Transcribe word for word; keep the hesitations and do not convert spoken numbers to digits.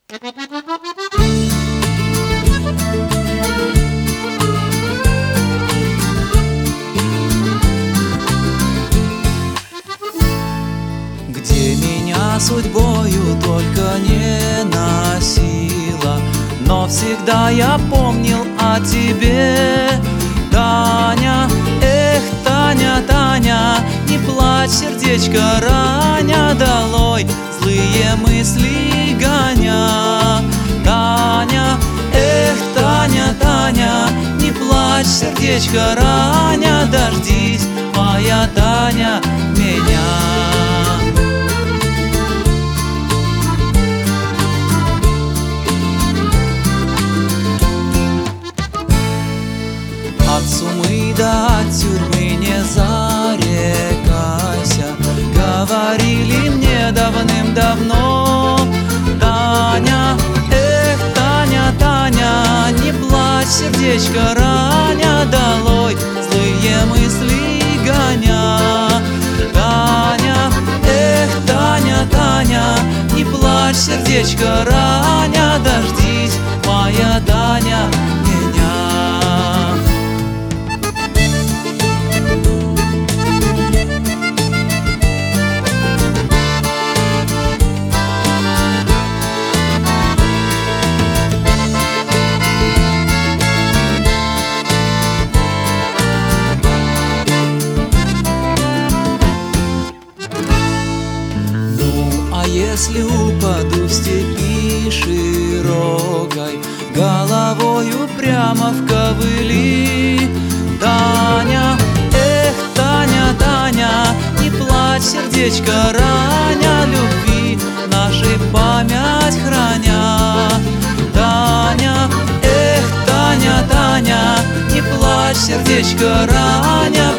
Где меня судьбою только не носила, но всегда я помнил о тебе, Таня. Эх, Таня, Таня, не плачь, сердечко раня, долой злые мысли гоня. Таня, эх, Таня, Таня, не плачь, сердечко раня, дождись, моя Таня, меня. От сумы до тюрьмы не зарекайся, говорили мне давным-давно. Таня, эх, Таня, Таня, не плачь, сердечко раня, долой злые мысли гоня. Таня, эх, Таня, Таня, не плачь, сердечко раня, дождись, моя Таня, меня. Если упаду в степи широкой, головою прямо в ковыли, Таня, эх, Таня, Таня, не плачь, сердечко раня, любви нашей память храня. Таня, эх, Таня, Таня, не плачь, сердечко раня,